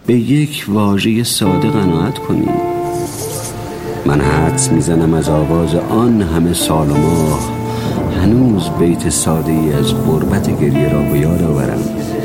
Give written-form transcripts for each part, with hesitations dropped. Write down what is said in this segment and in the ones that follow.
به یک واژه ساده قناعت کنیم. من حدس میزنم از آغاز آن همه سال و ماه هنوز بیت ساده ای از غربت گریه را به یاد آورم.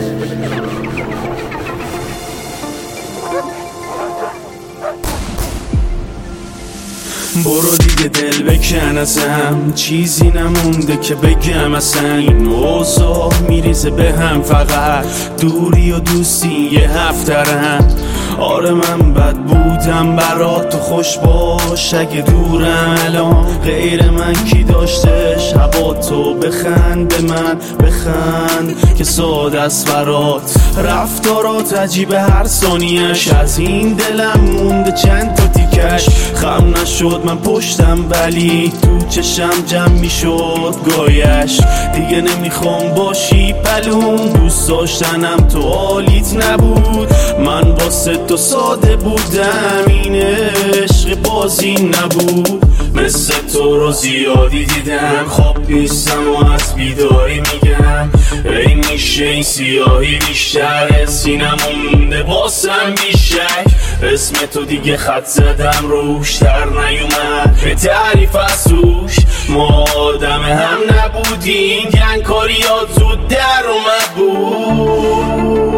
برو دیگه دل بکن ازم، چیزی نمونده که بگم اصلا. این اوضاع میریزه به هم، فقط دوری و دوستی یه هفترم. آره من بد بودم برات، تو خوش باش اگه دورم الان. غیر من کی داشتش هوا تو؟ بخند به من بخند که ساده است برات. رفتارات عجیبه هر ثانیه‌اش، از این دلم مونده چند تا تیکش. خم نشد من پشتم ولی تو چشم جمع میشد گایش. دیگه نمیخوام باشی پلوم، دوست داشتنم تو حالیت نبود. من واسه تو ساده بودم، این عشق بازی نبود. مثل تو رو زیادی دیدم، خواب نیستم و از بیداری میگم. ای میشه این سیاهی بیشتر، سینم مونده باسم بیشک. اسم تو دیگه خط زدم روش، در نیومد به تعریف از توش. ما آدم هم نبودیم، گنگکاریات زود در اومد بود.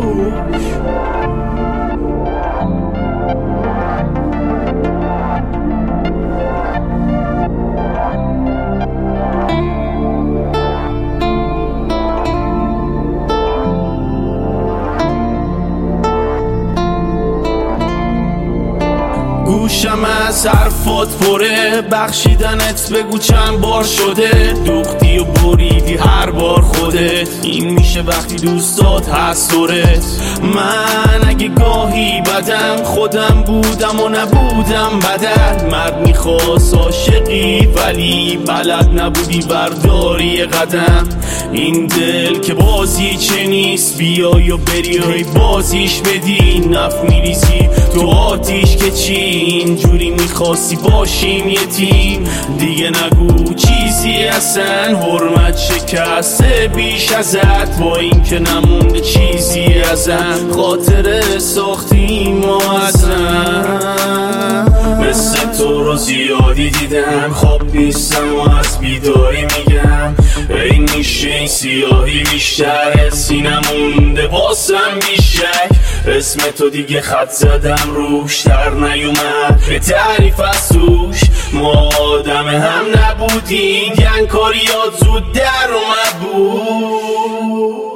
گوشم از حرفات پره، بخشیدنت بگو چند بار شده. دوختی و بریدی هر بار خودت، این میشه وقتی دوستات هست دورت. من اگه گاهی بدم خودم بودم و نبودم بدت. مرد میخواست عاشقی ولی بلد نبودی برداری قدم. این دل که بازی چه نیست، بیای و بری بازیش بدی. نف میریزی تو آتیش که چی، اینجوری میخواستی باشیم یه تیم. دیگه نگو چیزی اصلا، حرمت شکسته بیش ازت. با این که نمونده چیزی ازم، خاطره ساختیم و ازم. مثل تو رو زیادی دیدم، خواب نیستم و از بیداری میگم. ای میشه این سیاهی بیشتر، سینم مونده باسم بیشک. اسم تو دیگه خط زدم روش، در نیومد به تعریف از توش. ما آدم هم نبودیم، گنگکاریات زود در اومد بود.